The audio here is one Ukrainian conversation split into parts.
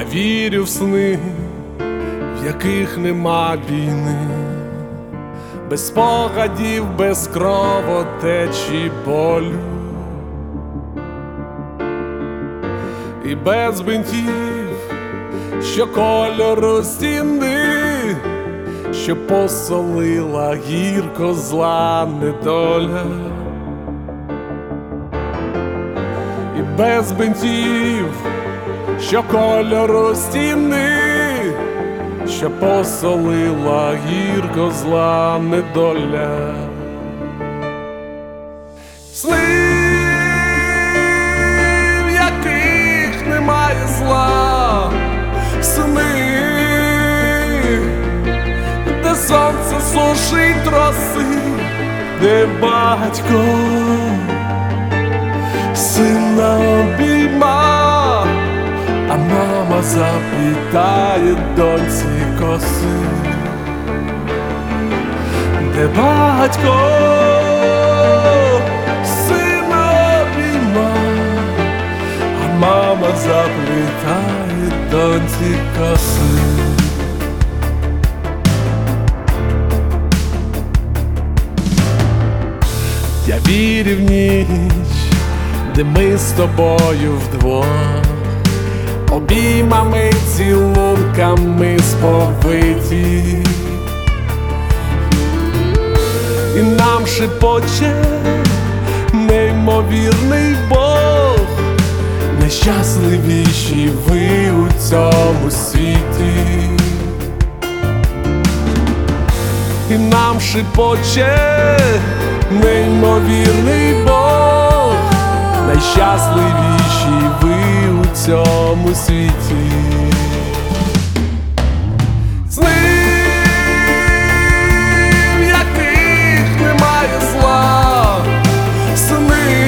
Я вірю в сни, в яких нема війни, без спогадів, без кровотечі болю і без бинтів, що кольору стіни, що посолила гірко зла недоля, і без бинтів, що кольору стіни, що посолила гірко зла недоля. Сни, в яких немає зла, сни, де сонце сушить роси, де батько сина обійма, а мама заплітає доньці коси, де батько сина обійма, а мама заплітає доньці коси. Я вірю в ніч, де ми з тобою вдвох, обіймами, цілунками сповиті, і нам шепоче неймовірний Бог, найщасливіші ви у цьому світі, і нам шепоче неймовірний Бог, найщасливіші ви у цьому світі. Сни, в яких немає зла, сни,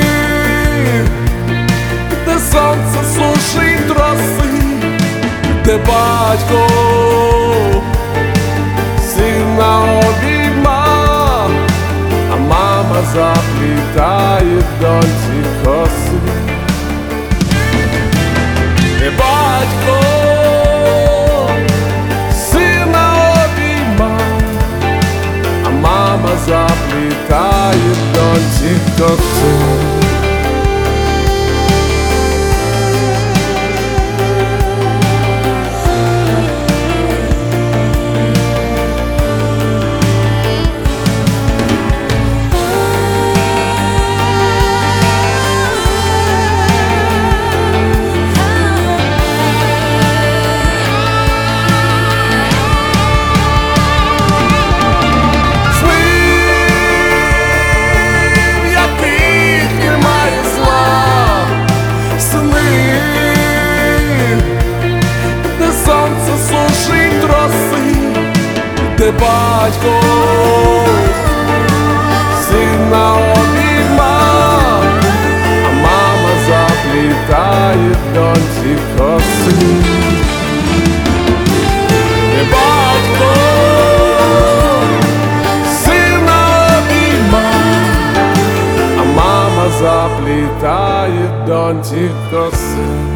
де сонце сушить роси, де батько сина обійма, а мама заплітає доньці коси, де батько сина обійма, а мама заплітає доньці коси. Де батько сина обійма, а мама заплітає доньці коси, де батько сина обійма, а мама заплітає доньці коси.